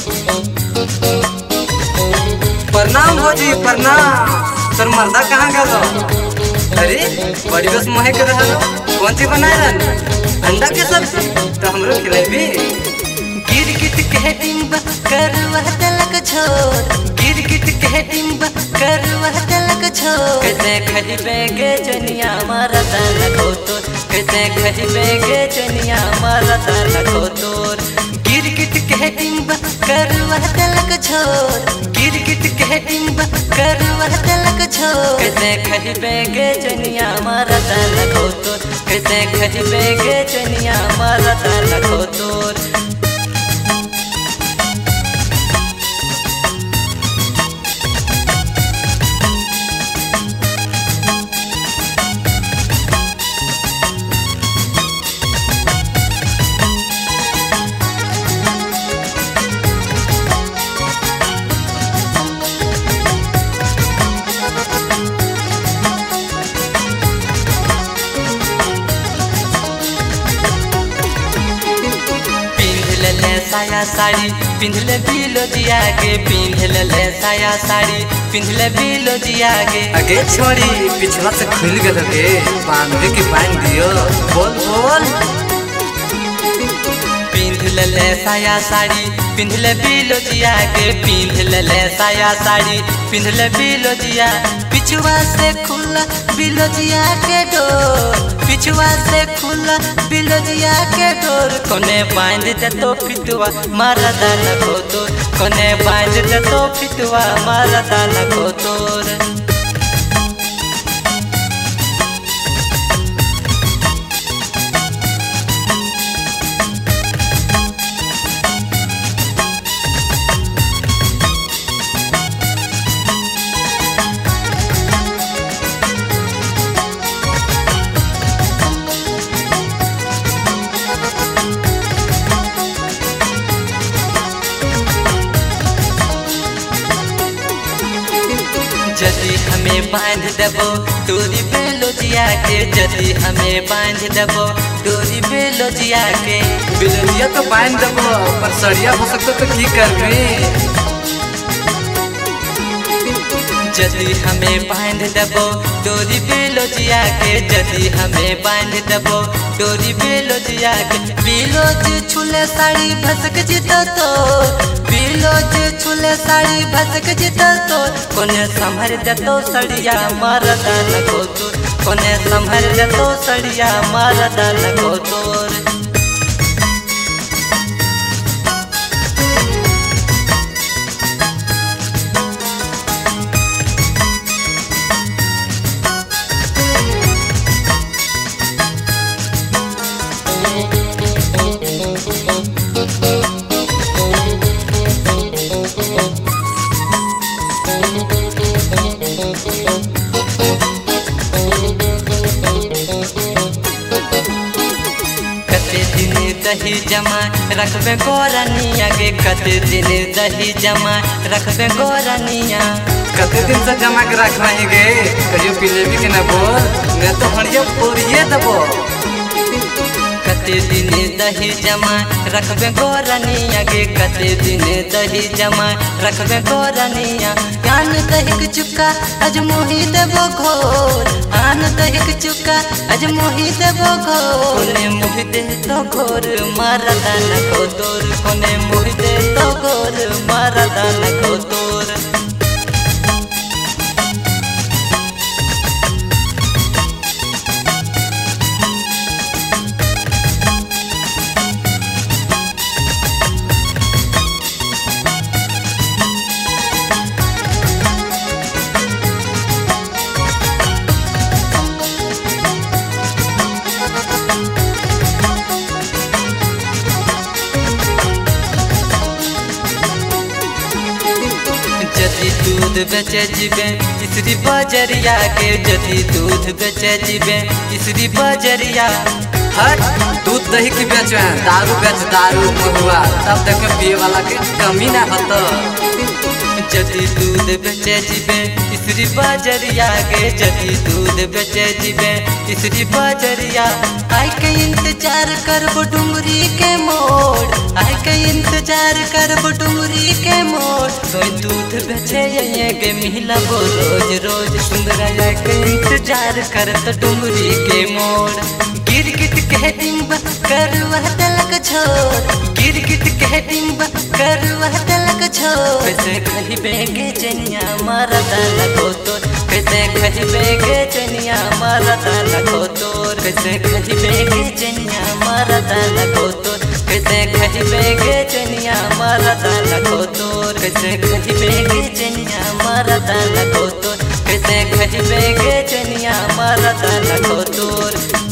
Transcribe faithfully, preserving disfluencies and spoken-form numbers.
प्रणाम भौजी प्रणाम। तोर मर्दा कहाँ गलो? अरे बड़ी बस मोहे के रहलो। कौन सी बनाए रहल? अंडा के सब्जी। तो हमरो खिलाबी। गिरगिट के डिम्बा करवा तलक छोर, गिरगिट के डिम्बा करवा तलक छोर। कैसे खइबे गे जनिया मारा दाना खो तोर, कैसे खइबे गे जनिया मारा दाना खो तोर। गिरगिट के डिम्बा करवा तलक छोर, गिरगिट के डिम्बा करवा तलक छोर। कैसे खइबे गे जनिया मारा दाना खो तोर, कैसे खइबे गे जनिया मारा दाना खो तोर। साया साड़ी पिंधले बिलो जिया के, पिंधले साया साड़ी पिंधले बिलो जिया के। आगे छोड़ी पिछला से खुल गए गे, बांधे के बांध दियो। बोल बोल। पिंधले साया साड़ी पिंधले बिलो जिया के, पिंधले साया साड़ी पिंधले बिलो जिया। पिछुआ से खुला बिलो जिया के डोर, पिछुआ से खुला बिलो जिया के डोर। कोने बांध दे तो फितुआ मारा दाना खो तोर, कोने बांध दे तो फितुआ मारा दाना खो तोर। जदि हमें बांध देबो डोरी बेलो जिया के, जदि हमें बांध देबो डोरी बेलो जिया के। बिलरिया तो बांध देबो, पर सड़िया हो सकता तो की करबी? जदि हमें बांध देबो डोरी बेलो जिया के, जदि हमें बांध देबो डोरी बेलो जिया के। बिलो जे छुले साड़ी भसक जितो तो, बिलो जे छुले साड़ी भसक जितो तो। कोने संभर देतो सड़िया मारा दाना खो तोर, कोने संभर देतो सड़िया मारा दाना खो तोर। दही जमा रखबे गोरानिया के, कते दिन दही जमा रखबे गोरानिया। कते दिन से जमा के रखवाई गे, कहियो पिलेबी के ना बोल, मैं तो हड़िया पूरिये देबो। कते दिन दही जमा रखबे गोरानिया के, कते दिन दही जमा रखबे गोरानिया। आन दही चुका अज मोही देबो घोर, आन दही चुका अज मोही देबो घोर। कोने मोही दे तो घोर मारा दाना खो तोर, कोने मोही दे तो घोर मारा दाना खो तोर। जदि दूध बेचे जीबे तीसरी बजरिया के, जदि दूध बेचे जीबे तीसरी बजरिया। हट दूध दही की बेचवे, दारू बेच दारू महुआ, तब तक पिए वाला के कमी ना होता। जदि दूध बेचे जीबे इसरी बाजरिया गे जदि दूध बेचे जीबे इसरी बाजरिया आई के इंतजार करबो डुंगरी के मोड़ आई के इंतजार करबो डुंगरी के मोड़ कोई दूध बेचे ये गे मिला बो रोज रोज सुंदरा के इंतजार करत डुंगरी के मोड़ गिरगिट कह डिम्बा करवा तलक छोड़ गिरगिट कह डिम्बा करवा तलक छोड़ कैसे कही बेगे जनिया मारा दाना को तोर कैसे कही बेगे जनिया मारा दाना को तोर कैसे कही बेगे जनिया मारा दाना को तोर कैसे कही बेगे जनिया मारा दाना को तोर कैसे कही बेगे जनिया मारा दाना को तोर कैसे कही बेगे जनिया मारा दाना को तोर।